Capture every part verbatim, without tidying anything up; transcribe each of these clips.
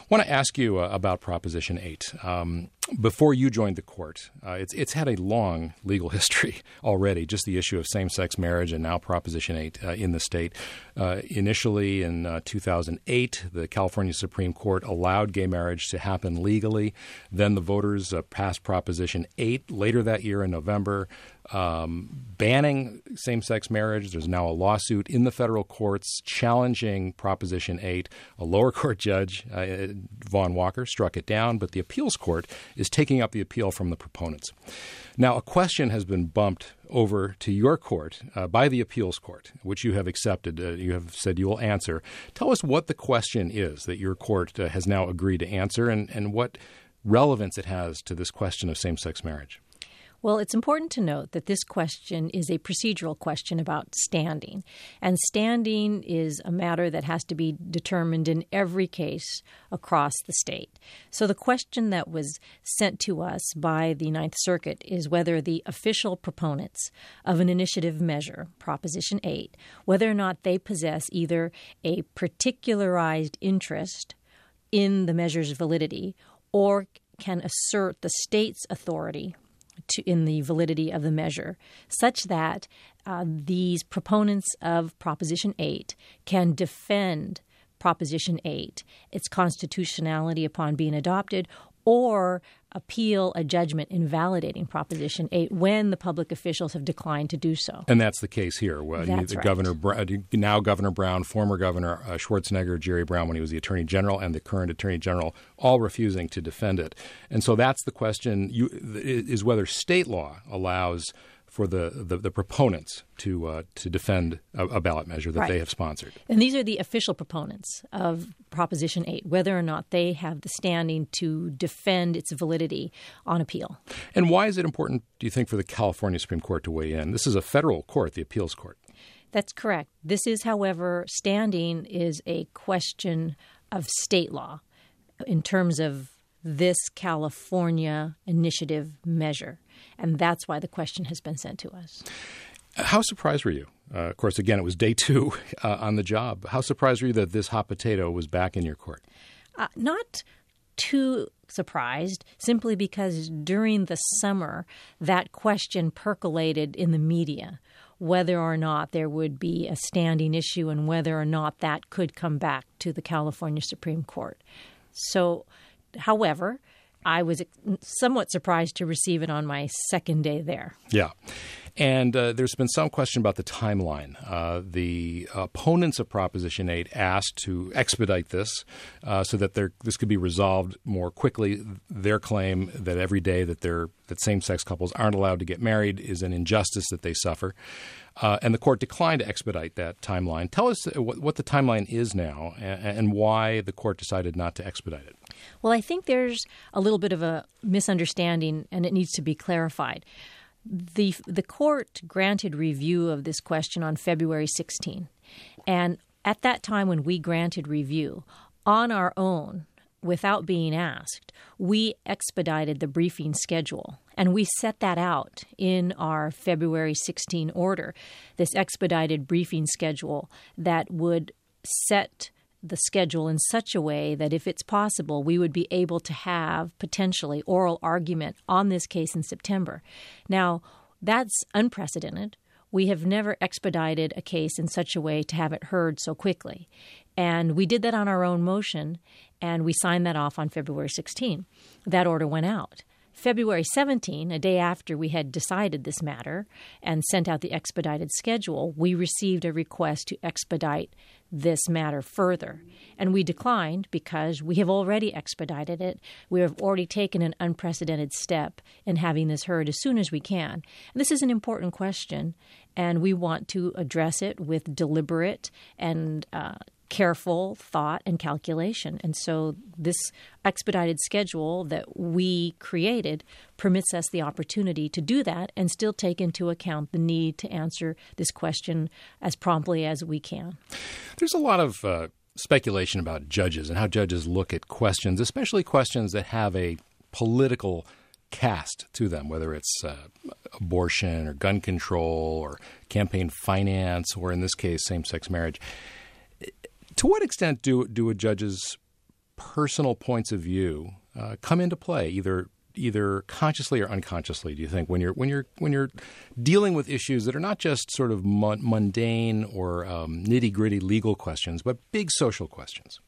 want to ask you uh, about Proposition eight. Um, before you joined the court, uh, it's it's had a long legal history already, just the issue of same-sex marriage and now Proposition eight uh, in the state. Uh, initially in uh, two thousand eight, the California Supreme Court allowed gay marriage to happen legally. Then the voters uh, passed Proposition eight later that year in November, um, banning same-sex marriage. There's now a lawsuit in the federal courts challenging Proposition eight. A lower court judge, uh, Vaughn Walker, struck it down, but the appeals court is taking up the appeal from the proponents. Now, a question has been bumped over to your court uh, by the appeals court, which you have accepted. Uh, you have said you will answer. Tell us what the question is that your court uh, has now agreed to answer and, and what relevance it has to this question of same-sex marriage. Well, it's important to note that this question is a procedural question about standing. And standing is a matter that has to be determined in every case across the state. So the question that was sent to us by the Ninth Circuit is whether the official proponents of an initiative measure, Proposition eight, whether or not they possess either a particularized interest in the measure's validity or can assert the state's authority To, in the validity of the measure, such that uh, these proponents of Proposition eight can defend Proposition eight, its constitutionality upon being adopted, or appeal a judgment invalidating Proposition eight when the public officials have declined to do so. And that's the case here. Well, that's the right. Governor, now Governor Brown, former Governor uh, Schwarzenegger, Jerry Brown when he was the Attorney General, and the current Attorney General, all refusing to defend it. And so that's the question, you, is whether state law allows for the, the, the proponents to uh, to defend a, a ballot measure that right. they have sponsored. And these are the official proponents of Proposition eight, whether or not they have the standing to defend its validity on appeal. And why is it important, do you think, for the California Supreme Court to weigh in? This is a federal court, the appeals court. That's correct. This is, however, standing is a question of state law in terms of this California initiative measure. And that's why the question has been sent to us. How surprised were you? Uh, of course, again, it was day two uh, on the job. How surprised were you that this hot potato was back in your court? Uh, not too surprised, simply because during the summer, that question percolated in the media, whether or not there would be a standing issue and whether or not that could come back to the California Supreme Court. So, however, I was somewhat surprised to receive it on my second day there. Yeah. And uh, there's been some question about the timeline. Uh, the opponents of Proposition eight asked to expedite this uh, so that there, this could be resolved more quickly. Their claim that every day that, they're, that same-sex couples aren't allowed to get married is an injustice that they suffer. Uh, and the court declined to expedite that timeline. Tell us what, what the timeline is now and, and why the court decided not to expedite it. Well, I think there's a little bit of a misunderstanding, and it needs to be clarified. The the court granted review of this question on February sixteenth. And at that time when we granted review, on our own, without being asked, we expedited the briefing schedule. And we set that out in our February sixteenth order, this expedited briefing schedule that would set the schedule in such a way that if it's possible, we would be able to have potentially oral argument on this case in September. Now, that's unprecedented. We have never expedited a case in such a way to have it heard so quickly. And we did that on our own motion, and we signed that off on February sixteenth. That order went out. February seventeenth, a day after we had decided this matter and sent out the expedited schedule, we received a request to expedite this matter further. And we declined because we have already expedited it. We have already taken an unprecedented step in having this heard as soon as we can. And this is an important question, and we want to address it with deliberate and uh, careful thought and calculation. And so this expedited schedule that we created permits us the opportunity to do that and still take into account the need to answer this question as promptly as we can. There's a lot of uh, speculation about judges and how judges look at questions, especially questions that have a political cast to them, whether it's uh, abortion or gun control or campaign finance or, in this case, same-sex marriage. To what extent do do a judge's personal points of view uh, come into play, either either consciously or unconsciously? Do you think when you're when you're when you're dealing with issues that are not just sort of mon- mundane or um, nitty gritty legal questions, but big social questions?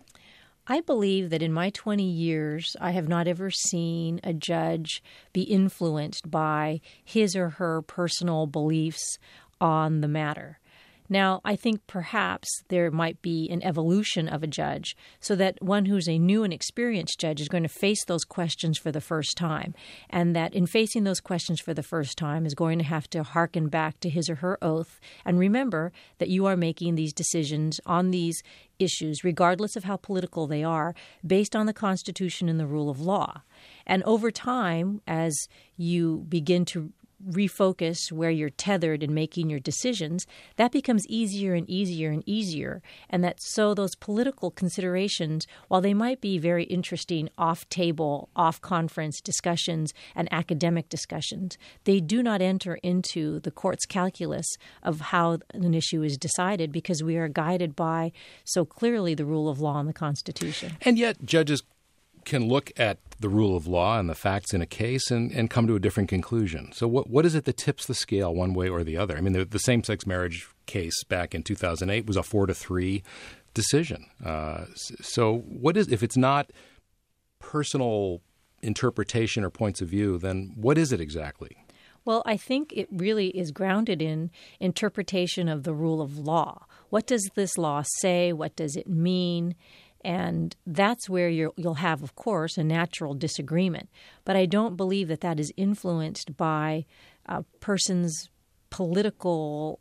I believe that in my twenty years, I have not ever seen a judge be influenced by his or her personal beliefs on the matter. Now, I think perhaps there might be an evolution of a judge so that one who's a new and experienced judge is going to face those questions for the first time, and that in facing those questions for the first time is going to have to hearken back to his or her oath and remember that you are making these decisions on these issues, regardless of how political they are, based on the Constitution and the rule of law. And over time, as you begin to refocus where you're tethered in making your decisions, that becomes easier and easier and easier. And that so those political considerations, while they might be very interesting off-table, off-conference discussions and academic discussions, they do not enter into the court's calculus of how an issue is decided because we are guided by so clearly the rule of law and the Constitution. And yet judges can look at the rule of law and the facts in a case and, and come to a different conclusion. So what what is it that tips the scale one way or the other? I mean, the, the same-sex marriage case back in two thousand eight was a four to three decision. Uh, so what is, if it's not personal interpretation or points of view, then what is it exactly? Well, I think it really is grounded in interpretation of the rule of law. What does this law say? What does it mean? And that's where you're, you'll have, of course, a natural disagreement. But I don't believe that that is influenced by a person's political,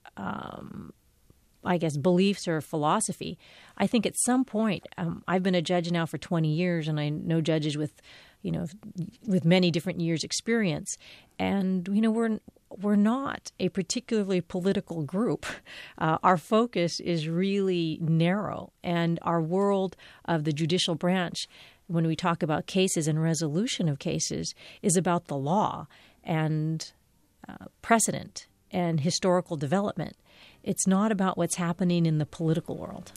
um, I guess, beliefs or philosophy. I think at some point, um, I've been a judge now for twenty years, and I know judges with, you know, with many different years' experience. And, you know, we're We're not a particularly political group. Uh, our focus is really narrow, and our world of the judicial branch, when we talk about cases and resolution of cases, is about the law and uh, precedent and historical development. It's not about what's happening in the political world.